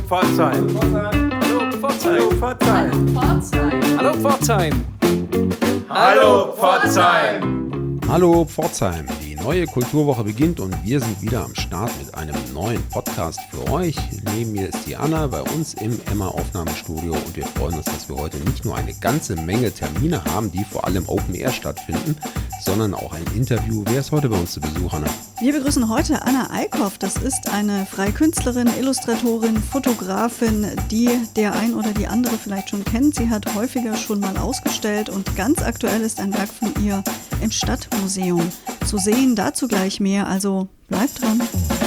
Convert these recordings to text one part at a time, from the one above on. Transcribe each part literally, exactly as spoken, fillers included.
Pforzheim. Hallo Pforzheim. Hallo Pforzheim. Hallo Pforzheim. Hallo Pforzheim. Die neue Kulturwoche beginnt und wir sind wieder am Start mit einem neuen Podcast für euch. Neben mir ist die Anna bei uns im Emma-Aufnahmestudio und wir freuen uns, dass wir heute nicht nur eine ganze Menge Termine haben, die vor allem Open Air stattfinden, sondern auch ein Interview. Wer ist heute bei uns zu Besuch, Anna? Wir begrüßen heute Anna Eickhoff. Das ist eine freie Künstlerin, Illustratorin, Fotografin, die der ein oder die andere vielleicht schon kennt. Sie hat häufiger schon mal ausgestellt und ganz aktuell ist ein Werk von ihr im Stadtmuseum zu sehen. Dazu gleich mehr, also bleibt dran.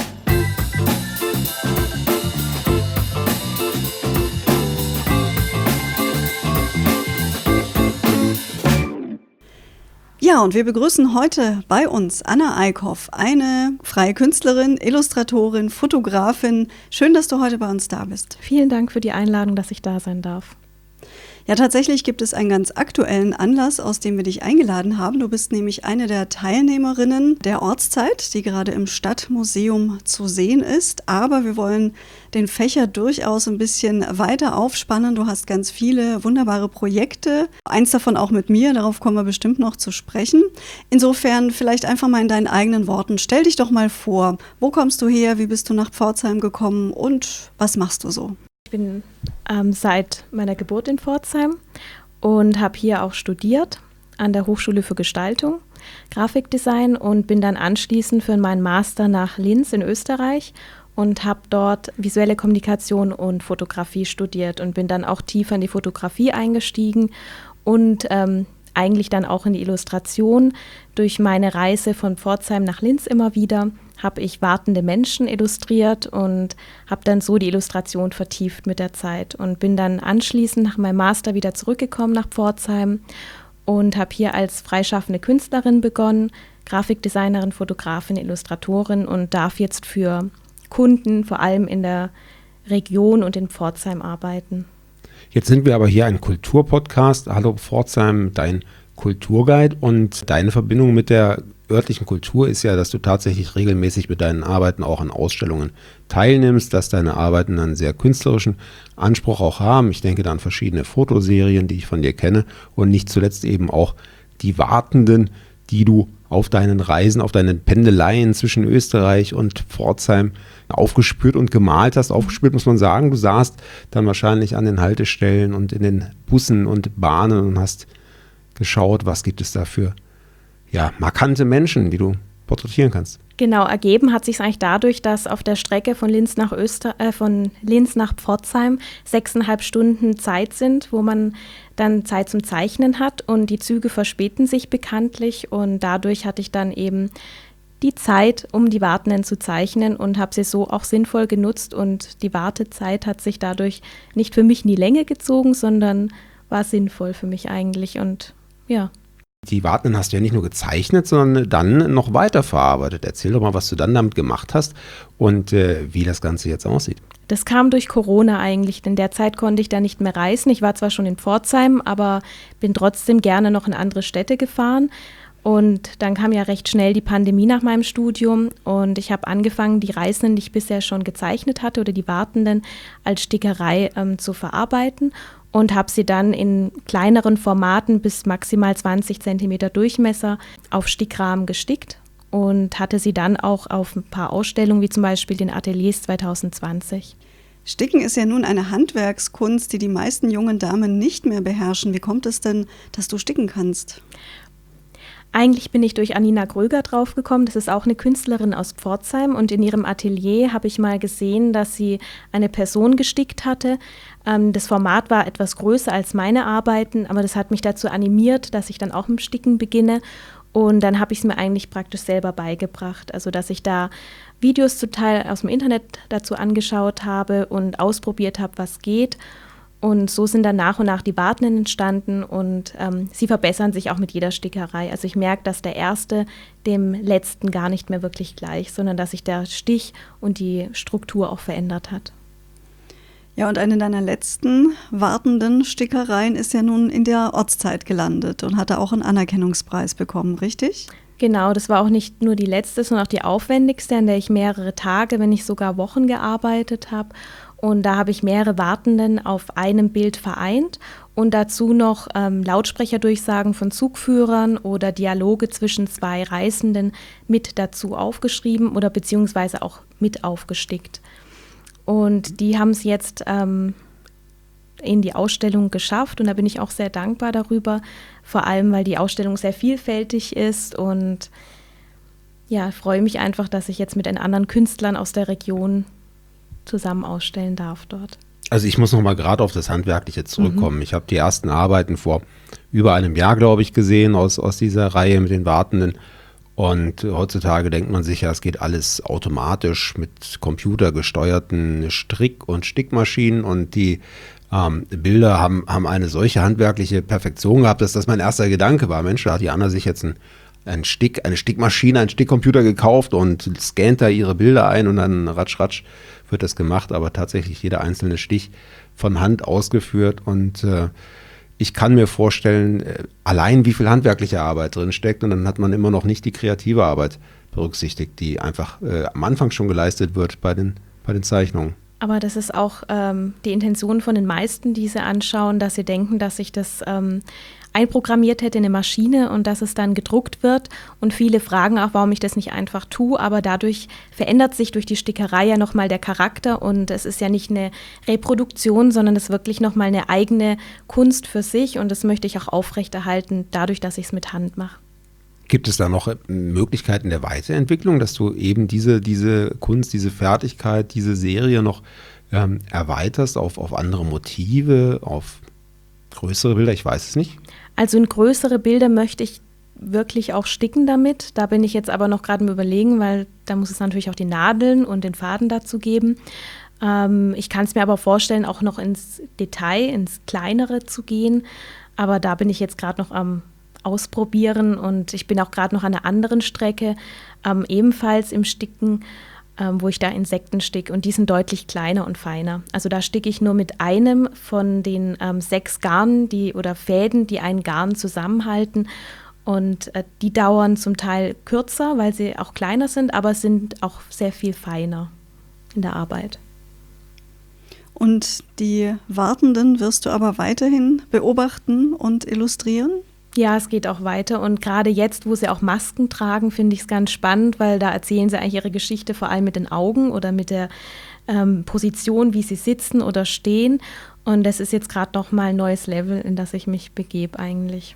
Ja, und wir begrüßen heute bei uns Anna Eickhoff, eine freie Künstlerin, Illustratorin, Fotografin. Schön, dass du heute bei uns da bist. Vielen Dank für die Einladung, dass ich da sein darf. Ja, tatsächlich gibt es einen ganz aktuellen Anlass, aus dem wir dich eingeladen haben. Du bist nämlich eine der Teilnehmerinnen der Ortszeit, die gerade im Stadtmuseum zu sehen ist. Aber wir wollen den Fächer durchaus ein bisschen weiter aufspannen. Du hast ganz viele wunderbare Projekte, eins davon auch mit mir, darauf kommen wir bestimmt noch zu sprechen. Insofern vielleicht einfach mal in deinen eigenen Worten. Stell dich doch mal vor, wo kommst du her, wie bist du nach Pforzheim gekommen und was machst du so? Ich bin ähm, seit meiner Geburt in Pforzheim und habe hier auch studiert an der Hochschule für Gestaltung, Grafikdesign und bin dann anschließend für meinen Master nach Linz in Österreich und habe dort visuelle Kommunikation und Fotografie studiert und bin dann auch tiefer in die Fotografie eingestiegen und ähm, eigentlich dann auch in die Illustration. Durch meine Reise von Pforzheim nach Linz immer wieder habe ich wartende Menschen illustriert und habe dann so die Illustration vertieft mit der Zeit und bin dann anschließend nach meinem Master wieder zurückgekommen nach Pforzheim und habe hier als freischaffende Künstlerin begonnen, Grafikdesignerin, Fotografin, Illustratorin und darf jetzt für Kunden vor allem in der Region und in Pforzheim arbeiten. Jetzt sind wir aber hier ein Kulturpodcast. Hallo Pforzheim, dein Kulturguide, und deine Verbindung mit der örtlichen Kultur ist ja, dass du tatsächlich regelmäßig mit deinen Arbeiten auch an Ausstellungen teilnimmst, dass deine Arbeiten einen sehr künstlerischen Anspruch auch haben. Ich denke da an verschiedene Fotoserien, die ich von dir kenne, und nicht zuletzt eben auch die Wartenden, die du auf deinen Reisen, auf deinen Pendeleien zwischen Österreich und Pforzheim aufgespürt und gemalt hast. Aufgespürt muss man sagen, du saßt dann wahrscheinlich an den Haltestellen und in den Bussen und Bahnen und hast geschaut, was gibt es da für ja, markante Menschen, die du porträtieren kannst. Genau, ergeben hat sich eigentlich dadurch, dass auf der Strecke von Linz nach Öster, äh, von Linz nach Pforzheim sechseinhalb Stunden Zeit sind, wo man dann Zeit zum Zeichnen hat und die Züge verspäten sich bekanntlich und dadurch hatte ich dann eben die Zeit, um die Wartenden zu zeichnen und habe sie so auch sinnvoll genutzt und die Wartezeit hat sich dadurch nicht für mich in die Länge gezogen, sondern war sinnvoll für mich eigentlich und ja. Die Wartenden hast du ja nicht nur gezeichnet, sondern dann noch weiterverarbeitet. Erzähl doch mal, was du dann damit gemacht hast und äh, wie das Ganze jetzt aussieht. Das kam durch Corona eigentlich, denn derzeit konnte ich da nicht mehr reisen. Ich war zwar schon in Pforzheim, aber bin trotzdem gerne noch in andere Städte gefahren. Und dann kam ja recht schnell die Pandemie nach meinem Studium und ich habe angefangen, die Reisenden, die ich bisher schon gezeichnet hatte oder die Wartenden als Stickerei ähm, zu verarbeiten und habe sie dann in kleineren Formaten bis maximal zwanzig Zentimeter Durchmesser auf Stickrahmen gestickt und hatte sie dann auch auf ein paar Ausstellungen, wie zum Beispiel den Ateliers zwanzig zwanzig. Sticken ist ja nun eine Handwerkskunst, die die meisten jungen Damen nicht mehr beherrschen. Wie kommt es denn, dass du sticken kannst? Eigentlich bin ich durch Anina Gröger draufgekommen. Das ist auch eine Künstlerin aus Pforzheim und in ihrem Atelier habe ich mal gesehen, dass sie eine Person gestickt hatte. Ähm, das Format war etwas größer als meine Arbeiten, aber das hat mich dazu animiert, dass ich dann auch mit dem Sticken beginne und dann habe ich es mir eigentlich praktisch selber beigebracht. Also dass ich da Videos zum Teil aus dem Internet dazu angeschaut habe und ausprobiert habe, was geht. Und so sind dann nach und nach die Wartenden entstanden und ähm, sie verbessern sich auch mit jeder Stickerei. Also ich merke, dass der erste dem letzten gar nicht mehr wirklich gleich, sondern dass sich der Stich und die Struktur auch verändert hat. Ja, und eine deiner letzten wartenden Stickereien ist ja nun in der Ortszeit gelandet und hatte auch einen Anerkennungspreis bekommen, richtig? Genau, das war auch nicht nur die letzte, sondern auch die aufwendigste, an der ich mehrere Tage, wenn nicht sogar Wochen gearbeitet habe. Und da habe ich mehrere Wartenden auf einem Bild vereint und dazu noch ähm, Lautsprecherdurchsagen von Zugführern oder Dialoge zwischen zwei Reisenden mit dazu aufgeschrieben oder beziehungsweise auch mit aufgestickt. Und die haben es jetzt ähm, in die Ausstellung geschafft und da bin ich auch sehr dankbar darüber, vor allem weil die Ausstellung sehr vielfältig ist und ja, freue mich einfach, dass ich jetzt mit den anderen Künstlern aus der Region zusammen ausstellen darf dort. Also ich muss noch mal gerade auf das Handwerkliche zurückkommen. Mhm. Ich habe die ersten Arbeiten vor über einem Jahr, glaube ich, gesehen aus, aus dieser Reihe mit den Wartenden. Und heutzutage denkt man sich ja, es geht alles automatisch mit computergesteuerten Strick- und Stickmaschinen und die ähm, Bilder haben, haben eine solche handwerkliche Perfektion gehabt, dass das mein erster Gedanke war. Mensch, da hat die Anna sich jetzt ein ein Stick, eine Stickmaschine, einen Stickcomputer gekauft und scannt da ihre Bilder ein und dann ratsch, ratsch wird das gemacht, aber tatsächlich jeder einzelne Stich von Hand ausgeführt und äh, ich kann mir vorstellen, äh, allein wie viel handwerkliche Arbeit drin steckt und dann hat man immer noch nicht die kreative Arbeit berücksichtigt, die einfach äh, am Anfang schon geleistet wird bei den, bei den Zeichnungen. Aber das ist auch ähm, die Intention von den meisten, die sie anschauen, dass sie denken, dass sich das ähm, einprogrammiert hätte in eine Maschine und dass es dann gedruckt wird. Und viele fragen auch, warum ich das nicht einfach tue. Aber dadurch verändert sich durch die Stickerei ja nochmal der Charakter. Und es ist ja nicht eine Reproduktion, sondern es ist wirklich nochmal eine eigene Kunst für sich. Und das möchte ich auch aufrechterhalten, dadurch, dass ich es mit Hand mache. Gibt es da noch Möglichkeiten der Weiterentwicklung, dass du eben diese, diese Kunst, diese Fertigkeit, diese Serie noch ähm, erweiterst auf, auf andere Motive, auf größere Bilder? Ich weiß es nicht. Also in größere Bilder möchte ich wirklich auch sticken damit. Da bin ich jetzt aber noch gerade im Überlegen, weil da muss es natürlich auch die Nadeln und den Faden dazu geben. Ähm, ich kann es mir aber vorstellen, auch noch ins Detail, ins Kleinere zu gehen. Aber da bin ich jetzt gerade noch am Ausprobieren und ich bin auch gerade noch an einer anderen Strecke, ähm, ebenfalls im Sticken, ähm, wo ich da Insekten sticke und die sind deutlich kleiner und feiner. Also da sticke ich nur mit einem von den ähm, sechs Garnen die, oder Fäden, die einen Garn zusammenhalten und äh, die dauern zum Teil kürzer, weil sie auch kleiner sind, aber sind auch sehr viel feiner in der Arbeit. Und die Wartenden wirst du aber weiterhin beobachten und illustrieren? Ja, es geht auch weiter und gerade jetzt, wo sie auch Masken tragen, finde ich es ganz spannend, weil da erzählen sie eigentlich ihre Geschichte vor allem mit den Augen oder mit der ähm, Position, wie sie sitzen oder stehen und das ist jetzt gerade nochmal ein neues Level, in das ich mich begebe eigentlich.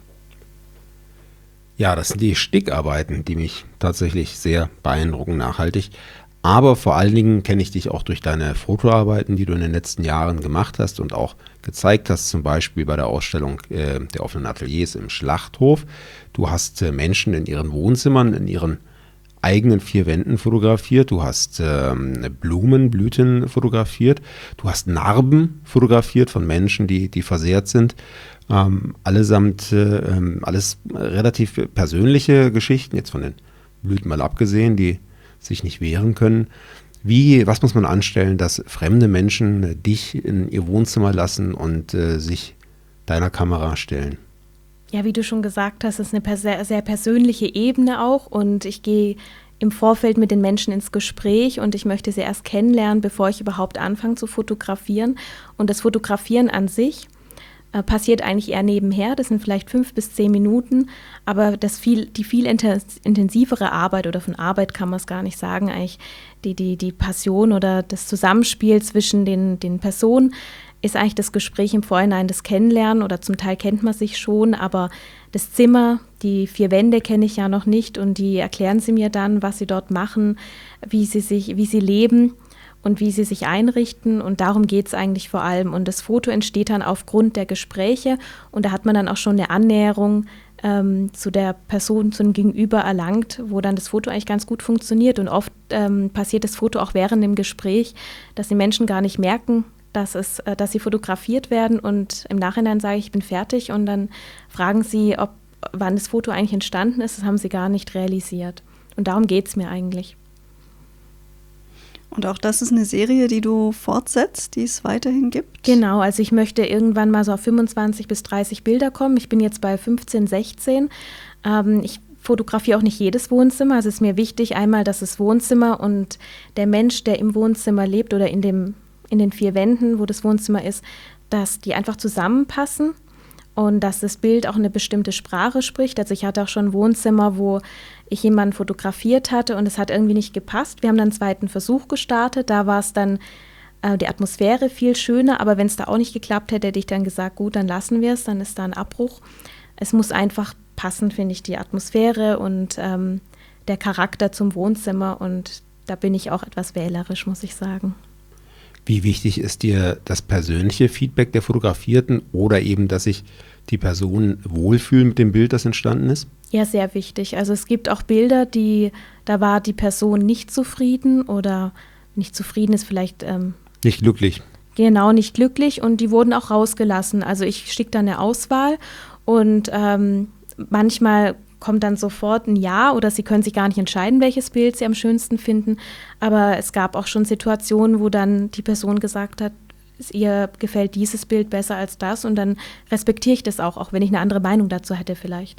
Ja, das sind die Stickarbeiten, die mich tatsächlich sehr beeindrucken, nachhaltig. Aber vor allen Dingen kenne ich dich auch durch deine Fotoarbeiten, die du in den letzten Jahren gemacht hast und auch gezeigt hast, zum Beispiel bei der Ausstellung äh, der offenen Ateliers im Schlachthof. Du hast äh, Menschen in ihren Wohnzimmern, in ihren eigenen vier Wänden fotografiert. Du hast ähm, Blumenblüten fotografiert. Du hast Narben fotografiert von Menschen, die, die versehrt sind. Ähm, allesamt äh, alles relativ persönliche Geschichten, jetzt von den Blüten mal abgesehen, die sich nicht wehren können. Wie, was muss man anstellen, dass fremde Menschen dich in ihr Wohnzimmer lassen und äh, sich deiner Kamera stellen? Ja, wie du schon gesagt hast, ist eine sehr, sehr persönliche Ebene auch und ich gehe im Vorfeld mit den Menschen ins Gespräch und ich möchte sie erst kennenlernen, bevor ich überhaupt anfange zu fotografieren. Und das Fotografieren an sich äh, passiert eigentlich eher nebenher, das sind vielleicht fünf bis zehn Minuten, aber das viel, die viel intensivere Arbeit oder von Arbeit kann man es gar nicht sagen, eigentlich die, die, die Passion oder das Zusammenspiel zwischen den, den Personen ist eigentlich das Gespräch im Vorhinein, das Kennenlernen oder zum Teil kennt man sich schon, aber das Zimmer, die vier Wände kenne ich ja noch nicht und die erklären sie mir dann, was sie dort machen, wie sie sich, wie sie leben und wie sie sich einrichten und darum geht es eigentlich vor allem und das Foto entsteht dann aufgrund der Gespräche und da hat man dann auch schon eine Annäherung ähm, zu der Person, zum Gegenüber erlangt, wo dann das Foto eigentlich ganz gut funktioniert und oft ähm, passiert das Foto auch während dem Gespräch, dass die Menschen gar nicht merken, dass, es, dass sie fotografiert werden und im Nachhinein sage ich, ich bin fertig und dann fragen sie, ob, wann das Foto eigentlich entstanden ist, das haben sie gar nicht realisiert. Und darum geht es mir eigentlich. Und auch das ist eine Serie, die du fortsetzt, die es weiterhin gibt? Genau, also ich möchte irgendwann mal so auf fünfundzwanzig bis dreißig Bilder kommen. Ich bin jetzt bei fünfzehn, sechzehn. Ähm, ich fotografiere auch nicht jedes Wohnzimmer. Also es ist mir wichtig, einmal, dass das Wohnzimmer und der Mensch, der im Wohnzimmer lebt oder in dem in den vier Wänden, wo das Wohnzimmer ist, dass die einfach zusammenpassen und dass das Bild auch eine bestimmte Sprache spricht. Also ich hatte auch schon ein Wohnzimmer, wo ich jemanden fotografiert hatte und es hat irgendwie nicht gepasst. Wir haben dann einen zweiten Versuch gestartet, da war es dann äh, die Atmosphäre viel schöner, aber wenn es da auch nicht geklappt hätte, hätte ich dann gesagt, gut, dann lassen wir es, dann ist da ein Abbruch. Es muss einfach passen, finde ich, die Atmosphäre und ähm, der Charakter zum Wohnzimmer und da bin ich auch etwas wählerisch, muss ich sagen. Wie wichtig ist dir das persönliche Feedback der Fotografierten oder eben, dass sich die Personen wohlfühlen mit dem Bild, das entstanden ist? Ja, sehr wichtig. Also es gibt auch Bilder, die, da war die Person nicht zufrieden oder nicht zufrieden ist vielleicht ähm, nicht glücklich. Genau, nicht glücklich und die wurden auch rausgelassen. Also ich schicke dann eine Auswahl und ähm, manchmal kommt dann sofort ein Ja oder sie können sich gar nicht entscheiden, welches Bild sie am schönsten finden. Aber es gab auch schon Situationen, wo dann die Person gesagt hat, ihr gefällt dieses Bild besser als das und dann respektiere ich das auch, auch wenn ich eine andere Meinung dazu hätte vielleicht.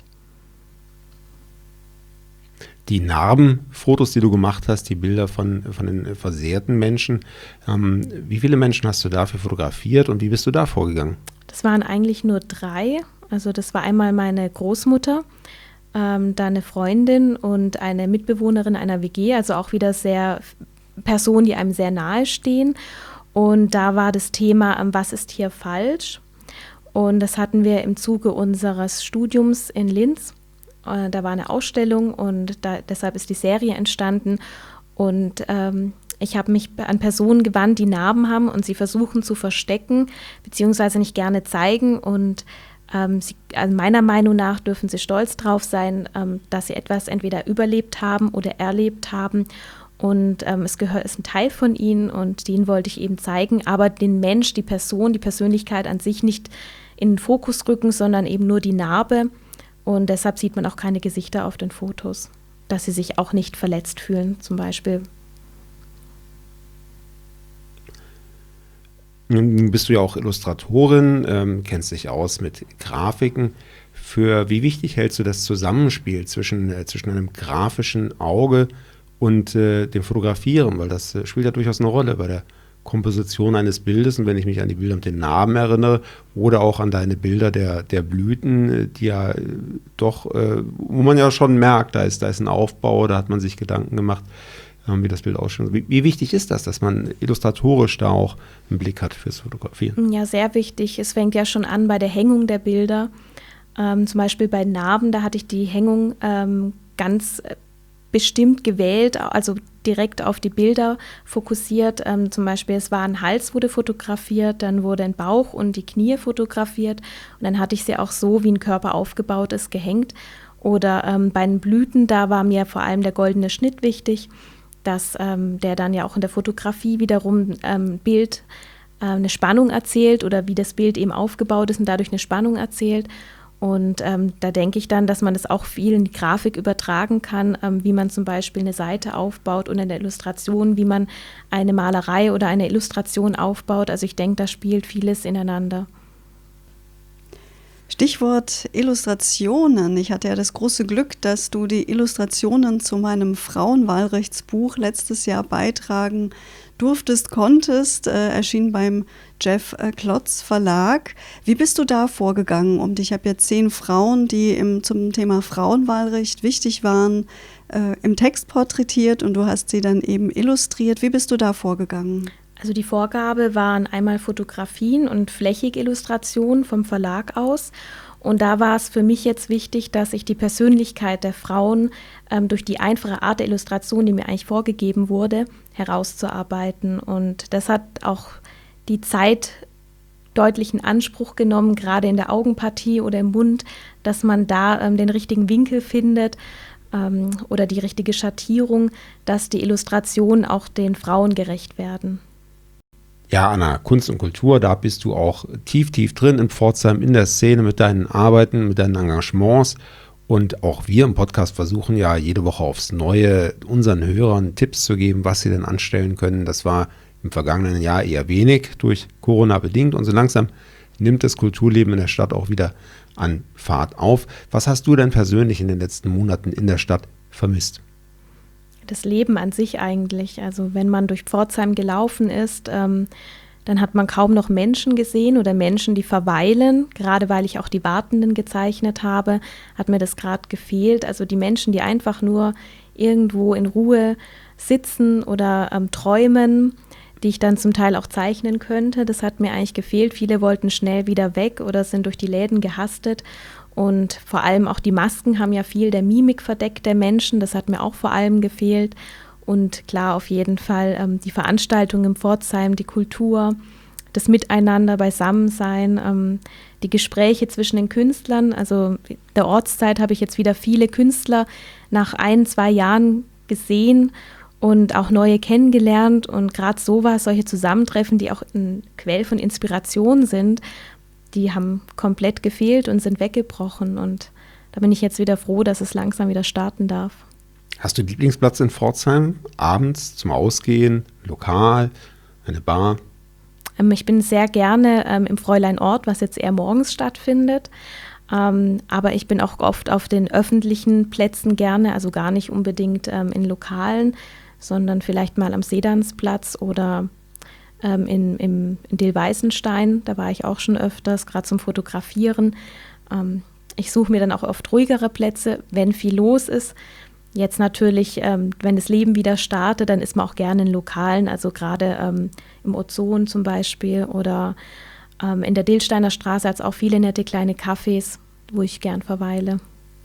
Die Narbenfotos, die du gemacht hast, die Bilder von, von den versehrten Menschen, ähm, wie viele Menschen hast du dafür fotografiert und wie bist du da vorgegangen? Das waren eigentlich nur drei. Also das war einmal meine Großmutter, ähm, dann eine Freundin und eine Mitbewohnerin einer W G, also auch wieder sehr Personen, die einem sehr nahe stehen. Und da war das Thema, ähm, was ist hier falsch? Und das hatten wir im Zuge unseres Studiums in Linz. Äh, da war eine Ausstellung und da, deshalb ist die Serie entstanden. Und ähm, ich habe mich an Personen gewandt, die Narben haben und sie versuchen zu verstecken, beziehungsweise nicht gerne zeigen. Und ähm, sie, also meiner Meinung nach dürfen sie stolz drauf sein, ähm, dass sie etwas entweder überlebt haben oder erlebt haben. Und ähm, es gehört, ist ein Teil von ihnen und den wollte ich eben zeigen, aber den Mensch, die Person, die Persönlichkeit an sich nicht in den Fokus rücken, sondern eben nur die Narbe. Und deshalb sieht man auch keine Gesichter auf den Fotos, dass sie sich auch nicht verletzt fühlen, zum Beispiel. Nun bist du ja auch Illustratorin, ähm, kennst dich aus mit Grafiken. Für wie wichtig hältst du das Zusammenspiel zwischen, äh, zwischen einem grafischen Auge und äh, dem Fotografieren? Weil das äh, spielt ja durchaus eine Rolle bei der Komposition eines Bildes. Und wenn ich mich an die Bilder mit den Narben erinnere oder auch an deine Bilder der, der Blüten, die ja äh, doch, äh, wo man ja schon merkt, da ist, da ist ein Aufbau, da hat man sich Gedanken gemacht, wie das Bild ausschaut. Wie, wie wichtig ist das, dass man illustratorisch da auch einen Blick hat fürs Fotografieren? Ja, sehr wichtig. Es fängt ja schon an bei der Hängung der Bilder. Ähm, zum Beispiel bei Narben, da hatte ich die Hängung ähm, ganz bestimmt gewählt, also direkt auf die Bilder fokussiert. Ähm, zum Beispiel, es war ein Hals, wurde fotografiert, dann wurde ein Bauch und die Knie fotografiert und dann hatte ich sie auch so, wie ein Körper aufgebaut ist, gehängt. Oder ähm, bei den Blüten, da war mir vor allem der goldene Schnitt wichtig, dass ähm, der dann ja auch in der Fotografie wiederum ähm, Bild äh, eine Spannung erzählt oder wie das Bild eben aufgebaut ist und dadurch eine Spannung erzählt. Und ähm, da denke ich dann, dass man das auch viel in die Grafik übertragen kann, ähm, wie man zum Beispiel eine Seite aufbaut und in der Illustration, wie man eine Malerei oder eine Illustration aufbaut. Also ich denke, da spielt vieles ineinander. Stichwort Illustrationen. Ich hatte ja das große Glück, dass du die Illustrationen zu meinem Frauenwahlrechtsbuch letztes Jahr beitragen durftest, konntest, äh, erschien beim Jeff äh, Klotz Verlag. Wie bist du da vorgegangen? Und ich habe jetzt zehn Frauen, die im, zum Thema Frauenwahlrecht wichtig waren, äh, im Text porträtiert und du hast sie dann eben illustriert. Wie bist du da vorgegangen? Also die Vorgabe waren einmal Fotografien und flächige Illustrationen vom Verlag aus. Und da war es für mich jetzt wichtig, dass ich die Persönlichkeit der Frauen ähm, durch die einfache Art der Illustration, die mir eigentlich vorgegeben wurde, herauszuarbeiten. Und das hat auch die Zeit deutlich in Anspruch genommen, gerade in der Augenpartie oder im Mund, dass man da ähm, den richtigen Winkel findet ähm, oder die richtige Schattierung, dass die Illustrationen auch den Frauen gerecht werden. Ja, Anna, Kunst und Kultur, da bist du auch tief, tief drin in Pforzheim, in der Szene mit deinen Arbeiten, mit deinen Engagements. Und auch wir im Podcast versuchen ja jede Woche aufs Neue unseren Hörern Tipps zu geben, was sie denn anstellen können. Das war im vergangenen Jahr eher wenig durch Corona bedingt. Und so langsam nimmt das Kulturleben in der Stadt auch wieder an Fahrt auf. Was hast du denn persönlich in den letzten Monaten in der Stadt vermisst? das Leben an sich eigentlich. Also wenn man durch Pforzheim gelaufen ist, ähm, dann hat man kaum noch Menschen gesehen oder Menschen, die verweilen. Gerade weil ich auch die Wartenden gezeichnet habe, hat mir das gerade gefehlt. Also die Menschen, die einfach nur irgendwo in Ruhe sitzen oder ähm, träumen, die ich dann zum Teil auch zeichnen könnte, das hat mir eigentlich gefehlt. Viele wollten schnell wieder weg oder sind durch die Läden gehastet. Und vor allem auch die Masken haben ja viel der Mimik verdeckt der Menschen. Das hat mir auch vor allem gefehlt. Und klar, auf jeden Fall ähm, die Veranstaltung im Pforzheim, die Kultur, das Miteinander, Beisammensein, ähm, die Gespräche zwischen den Künstlern. Also der Ortszeit habe ich jetzt wieder viele Künstler nach ein, zwei Jahren gesehen und auch neue kennengelernt. Und gerade sowas, solche Zusammentreffen, die auch ein Quell von Inspiration sind, die haben komplett gefehlt und sind weggebrochen. Und da bin ich jetzt wieder froh, dass es langsam wieder starten darf. Hast du einen Lieblingsplatz in Pforzheim? Abends zum Ausgehen, Lokal, eine Bar? Ähm, ich bin sehr gerne ähm, im Fräulein-Ort, was jetzt eher morgens stattfindet. Ähm, aber ich bin auch oft auf den öffentlichen Plätzen gerne, also gar nicht unbedingt ähm, in Lokalen, sondern vielleicht mal am Sedansplatz oder ähm, in, im, in Dillweißenstein. Da war ich auch schon öfters, gerade zum Fotografieren. Ähm, ich suche mir dann auch oft ruhigere Plätze, wenn viel los ist. Jetzt natürlich, ähm, wenn das Leben wieder startet, dann ist man auch gerne in Lokalen, also gerade ähm, im Ozon zum Beispiel oder ähm, in der Dillsteiner Straße hat es auch viele nette kleine Cafés, wo ich gern verweile.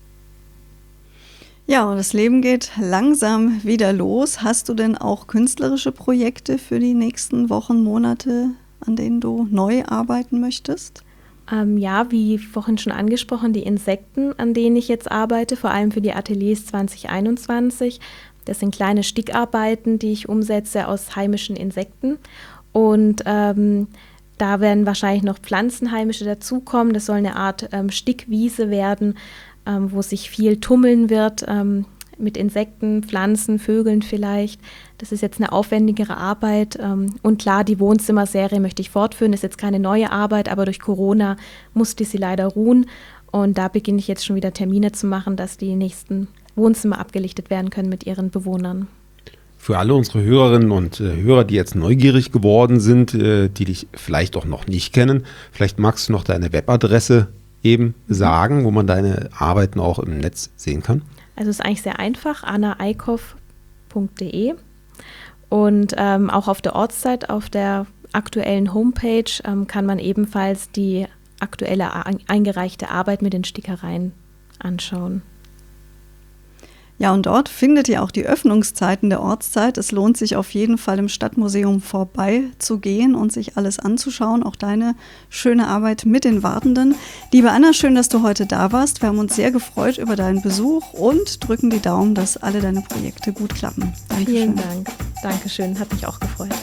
Ja, und das Leben geht langsam wieder los. Hast du denn auch künstlerische Projekte für die nächsten Wochen, Monate, an denen du neu arbeiten möchtest? Ähm, ja, wie vorhin schon angesprochen, die Insekten, an denen ich jetzt arbeite, vor allem für die Ateliers zwanzig einundzwanzig. Das sind kleine Stickarbeiten, die ich umsetze aus heimischen Insekten. Und ähm, da werden wahrscheinlich noch Pflanzenheimische dazukommen. Das soll eine Art ähm, Stickwiese werden, ähm, wo sich viel tummeln wird ähm, mit Insekten, Pflanzen, Vögeln vielleicht. Das ist jetzt eine aufwendigere Arbeit. Ähm, und klar, die Wohnzimmerserie möchte ich fortführen. Das ist jetzt keine neue Arbeit, aber durch Corona musste sie leider ruhen. Und da beginne ich jetzt schon wieder Termine zu machen, dass die nächsten Wohnzimmer abgelichtet werden können mit ihren Bewohnern. Für alle unsere Hörerinnen und äh, Hörer, die jetzt neugierig geworden sind, äh, die dich vielleicht auch noch nicht kennen, vielleicht magst du noch deine Webadresse eben sagen, wo man deine Arbeiten auch im Netz sehen kann. Also es ist eigentlich sehr einfach, anna eickhoff punkt de und ähm, auch auf der Ortszeit, auf der aktuellen Homepage ähm, kann man ebenfalls die aktuelle a- eingereichte Arbeit mit den Stickereien anschauen. Ja, und dort findet ihr auch die Öffnungszeiten der Ortszeit. Es lohnt sich auf jeden Fall im Stadtmuseum vorbeizugehen und sich alles anzuschauen, auch deine schöne Arbeit mit den Wartenden. Liebe Anna, schön, dass du heute da warst. Wir haben uns sehr gefreut über deinen Besuch und drücken die Daumen, dass alle deine Projekte gut klappen. Dankeschön. Vielen Dank. Dankeschön, hat mich auch gefreut.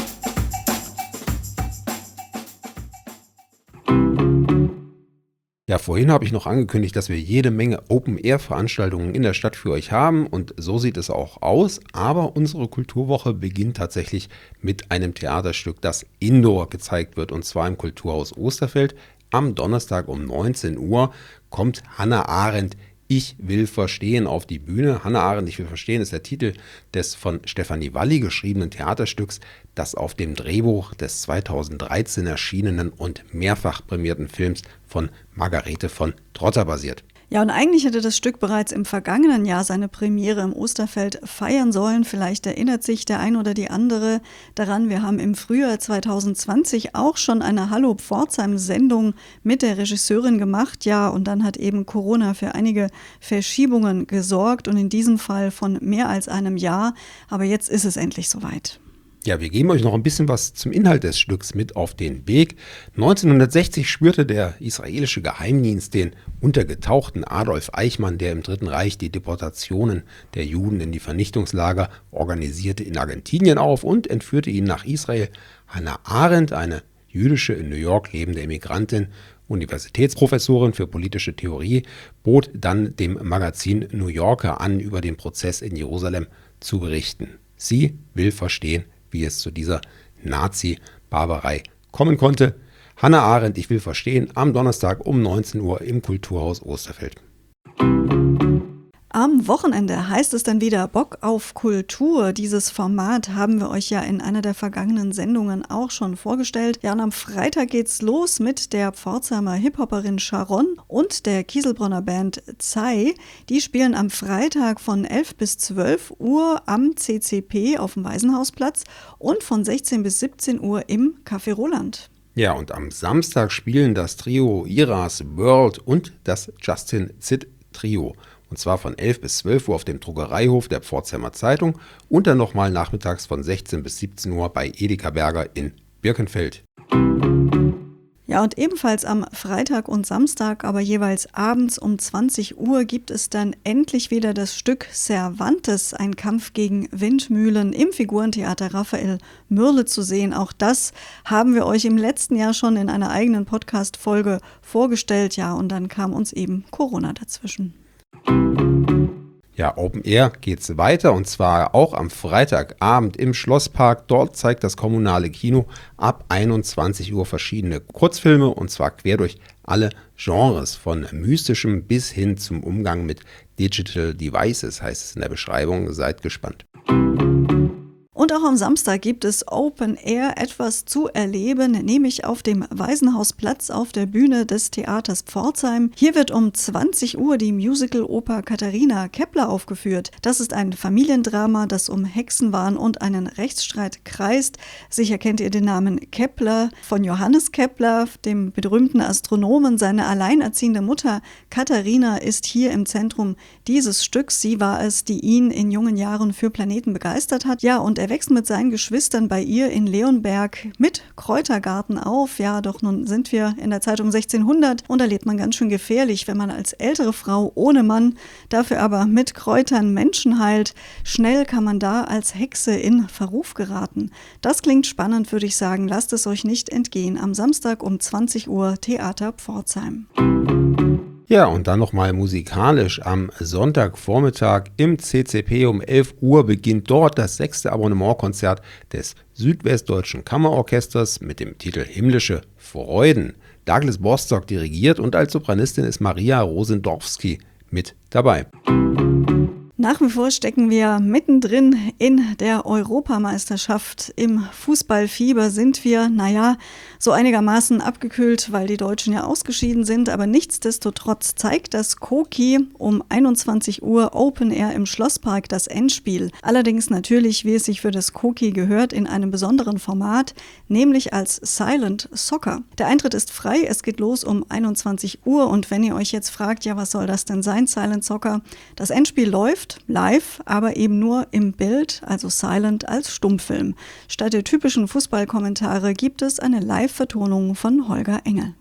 Ja, vorhin habe ich noch angekündigt, dass wir jede Menge Open-Air-Veranstaltungen in der Stadt für euch haben und so sieht es auch aus. Aber unsere Kulturwoche beginnt tatsächlich mit einem Theaterstück, das Indoor gezeigt wird und zwar im Kulturhaus Osterfeld. Am Donnerstag um neunzehn Uhr kommt Hannah Arendt, Ich will verstehen auf die Bühne. Hannah Arendt, Ich will verstehen ist der Titel des von Stefanie Walli geschriebenen Theaterstücks, das auf dem Drehbuch des zweitausenddreizehn erschienenen und mehrfach prämierten Films von Margarete von Trotter basiert. Ja, und eigentlich hätte das Stück bereits im vergangenen Jahr seine Premiere im Osterfeld feiern sollen. Vielleicht erinnert sich der ein oder die andere daran. Wir haben im Frühjahr zweitausendzwanzig auch schon eine Hallo Pforzheim-Sendung mit der Regisseurin gemacht. Ja, und dann hat eben Corona für einige Verschiebungen gesorgt und in diesem Fall von mehr als einem Jahr. Aber jetzt ist es endlich soweit. Ja, wir geben euch noch ein bisschen was zum Inhalt des Stücks mit auf den Weg. neunzehnhundertsechzig spürte der israelische Geheimdienst den untergetauchten Adolf Eichmann, der im Dritten Reich die Deportationen der Juden in die Vernichtungslager organisierte, in Argentinien auf und entführte ihn nach Israel. Hannah Arendt, eine jüdische in New York lebende Emigrantin, Universitätsprofessorin für politische Theorie, bot dann dem Magazin New Yorker an, über den Prozess in Jerusalem zu berichten. Sie will verstehen, wie es zu dieser Nazi-Barbarei kommen konnte. Hannah Arendt, Ich will verstehen, am Donnerstag um neunzehn Uhr im Kulturhaus Osterfeld. Am Wochenende heißt es dann wieder Bock auf Kultur. Dieses Format haben wir euch ja in einer der vergangenen Sendungen auch schon vorgestellt. Ja, und am Freitag geht's los mit der Pforzheimer Hip-Hopperin Sharon und der Kieselbronner Band Zai. Die spielen am Freitag von elf bis zwölf Uhr am C C P auf dem Waisenhausplatz und von sechzehn bis siebzehn Uhr im Café Roland. Ja, und am Samstag spielen das Trio Iras World und das Justin Zitt Trio. Und zwar von elf bis zwölf Uhr auf dem Druckereihof der Pforzheimer Zeitung und dann nochmal nachmittags von sechzehn bis siebzehn Uhr bei Edeka Berger in Birkenfeld. Ja, und ebenfalls am Freitag und Samstag, aber jeweils abends um zwanzig Uhr, gibt es dann endlich wieder das Stück Cervantes, ein Kampf gegen Windmühlen im Figurentheater Raphael Mürle zu sehen. Auch das haben wir euch im letzten Jahr schon in einer eigenen Podcast-Folge vorgestellt. Ja, und dann kam uns eben Corona dazwischen. Ja, Open Air geht's weiter und zwar auch am Freitagabend im Schlosspark. Dort zeigt das kommunale Kino ab einundzwanzig Uhr verschiedene Kurzfilme und zwar quer durch alle Genres, von mystischem bis hin zum Umgang mit Digital Devices, heißt es in der Beschreibung. Seid gespannt. Und auch am Samstag gibt es Open Air etwas zu erleben, nämlich auf dem Waisenhausplatz auf der Bühne des Theaters Pforzheim. Hier wird um zwanzig Uhr die Musical-Oper Katharina Kepler aufgeführt. Das ist ein Familiendrama, das um Hexenwahn und einen Rechtsstreit kreist. Sicher kennt ihr den Namen Kepler von Johannes Kepler, dem berühmten Astronomen. Seine alleinerziehende Mutter Katharina ist hier im Zentrum dieses Stücks. Sie war es, die ihn in jungen Jahren für Planeten begeistert hat. Ja, und er wächst mit seinen Geschwistern bei ihr in Leonberg mit Kräutergarten auf. Ja, doch nun sind wir in der Zeit um sechzehnhundert und da lebt man ganz schön gefährlich, wenn man als ältere Frau ohne Mann, dafür aber mit Kräutern Menschen heilt. Schnell kann man da als Hexe in Verruf geraten. Das klingt spannend, würde ich sagen. Lasst es euch nicht entgehen. Am Samstag um zwanzig Uhr Theater Pforzheim. Ja, und dann nochmal musikalisch. Am Sonntagvormittag im C C P um elf Uhr beginnt dort das sechste Abonnementkonzert des Südwestdeutschen Kammerorchesters mit dem Titel Himmlische Freuden. Douglas Bostock dirigiert und als Sopranistin ist Maria Rosendorfsky mit dabei. Nach wie vor stecken wir mittendrin in der Europameisterschaft. Im Fußballfieber sind wir, naja, so einigermaßen abgekühlt, weil die Deutschen ja ausgeschieden sind. Aber nichtsdestotrotz zeigt das Koki um einundzwanzig Uhr Open Air im Schlosspark das Endspiel. Allerdings natürlich, wie es sich für das Koki gehört, in einem besonderen Format, nämlich als Silent Soccer. Der Eintritt ist frei, es geht los um einundzwanzig Uhr. Und wenn ihr euch jetzt fragt, ja, was soll das denn sein, Silent Soccer? Das Endspiel läuft live, aber eben nur im Bild, also silent als Stummfilm. Statt der typischen Fußballkommentare gibt es eine Live-Vertonung von Holger Engel.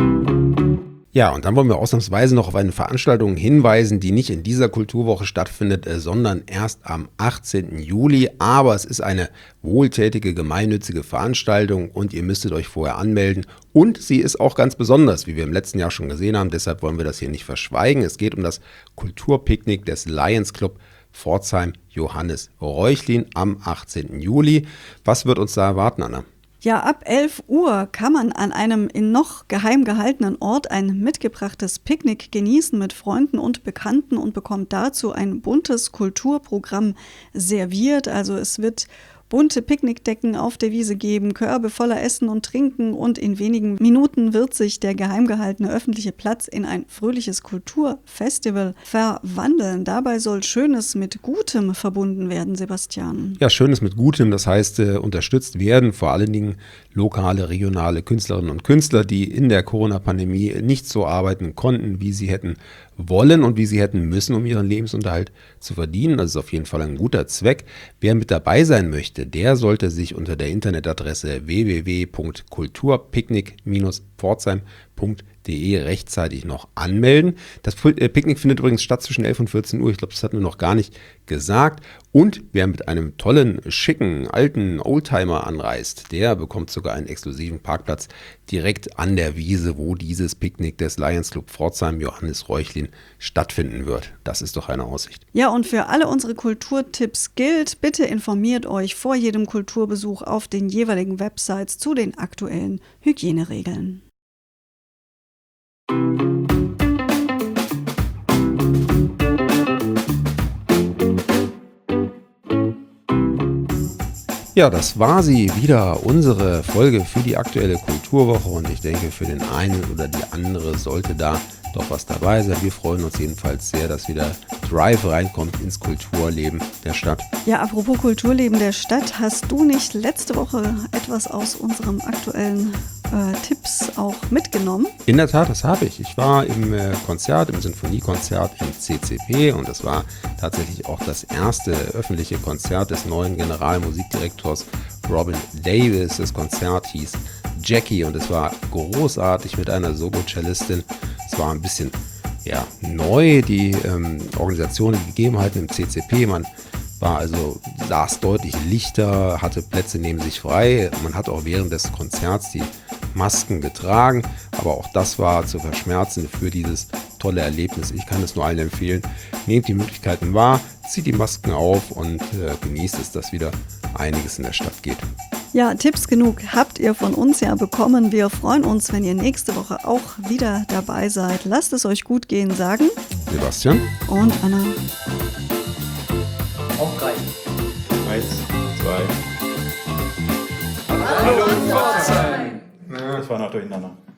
Ja, und dann wollen wir ausnahmsweise noch auf eine Veranstaltung hinweisen, die nicht in dieser Kulturwoche stattfindet, sondern erst am achtzehnten Juli. Aber es ist eine wohltätige, gemeinnützige Veranstaltung und ihr müsstet euch vorher anmelden. Und sie ist auch ganz besonders, wie wir im letzten Jahr schon gesehen haben. Deshalb wollen wir das hier nicht verschweigen. Es geht um das Kulturpicknick des Lions Club Pforzheim Johannes Reuchlin am achtzehnten Juli. Was wird uns da erwarten, Anna? Ja, ab elf Uhr kann man an einem in noch geheim gehaltenen Ort ein mitgebrachtes Picknick genießen mit Freunden und Bekannten und bekommt dazu ein buntes Kulturprogramm serviert. Also es wird bunte Picknickdecken auf der Wiese geben, Körbe voller Essen und Trinken und in wenigen Minuten wird sich der geheim gehaltene öffentliche Platz in ein fröhliches Kulturfestival verwandeln. Dabei soll Schönes mit Gutem verbunden werden, Sebastian. Ja, Schönes mit Gutem, das heißt äh, unterstützt werden vor allen Dingen lokale, regionale Künstlerinnen und Künstler, die in der Corona-Pandemie nicht so arbeiten konnten, wie sie hätten wollen und wie sie hätten müssen, um ihren Lebensunterhalt zu verdienen. Das ist auf jeden Fall ein guter Zweck. Wer mit dabei sein möchte, der sollte sich unter der Internetadresse w w w punkt kulturpicknick Bindestrich pforzheim punkt de rechtzeitig noch anmelden. Das Picknick findet übrigens statt zwischen elf und vierzehn Uhr. Ich glaube, das hatten wir noch gar nicht gesagt. Und wer mit einem tollen, schicken, alten Oldtimer anreist, der bekommt sogar einen exklusiven Parkplatz direkt an der Wiese, wo dieses Picknick des Lions Club Pforzheim Johannes Reuchlin stattfinden wird. Das ist doch eine Aussicht. Ja, und für alle unsere Kulturtipps gilt, bitte informiert euch vor jedem Kulturbesuch auf den jeweiligen Websites zu den aktuellen Hygieneregeln. Ja, das war sie wieder, unsere Folge für die aktuelle Kulturwoche und ich denke, für den einen oder die andere sollte da doch was dabei sein. Wir freuen uns jedenfalls sehr, dass wieder Drive reinkommt ins Kulturleben der Stadt. Ja, apropos Kulturleben der Stadt, hast du nicht letzte Woche etwas aus unserem aktuellen äh, Tipps auch mitgenommen? In der Tat, das habe ich. Ich war im äh, Konzert, im Sinfoniekonzert im C C P und das war tatsächlich auch das erste öffentliche Konzert des neuen Generalmusikdirektors Robin Davis. Das Konzert hieß Jackie und es war großartig mit einer Solo-Cellistin. Es war ein bisschen ja, neu, die ähm, Organisation, die Gegebenheiten im C C P. Man war also, saß deutlich lichter, hatte Plätze neben sich frei. Man hat auch während des Konzerts die Masken getragen, aber auch das war zu verschmerzen für dieses tolle Erlebnis. Ich kann es nur allen empfehlen. Nehmt die Möglichkeiten wahr, zieht die Masken auf und äh, genießt es, dass wieder einiges in der Stadt geht. Ja, Tipps genug habt ihr von uns ja bekommen. Wir freuen uns, wenn ihr nächste Woche auch wieder dabei seid. Lasst es euch gut gehen, sagen Sebastian und Anna. Auf drei. Eins, zwei. Hallo Pforzheim! Das war noch durcheinander.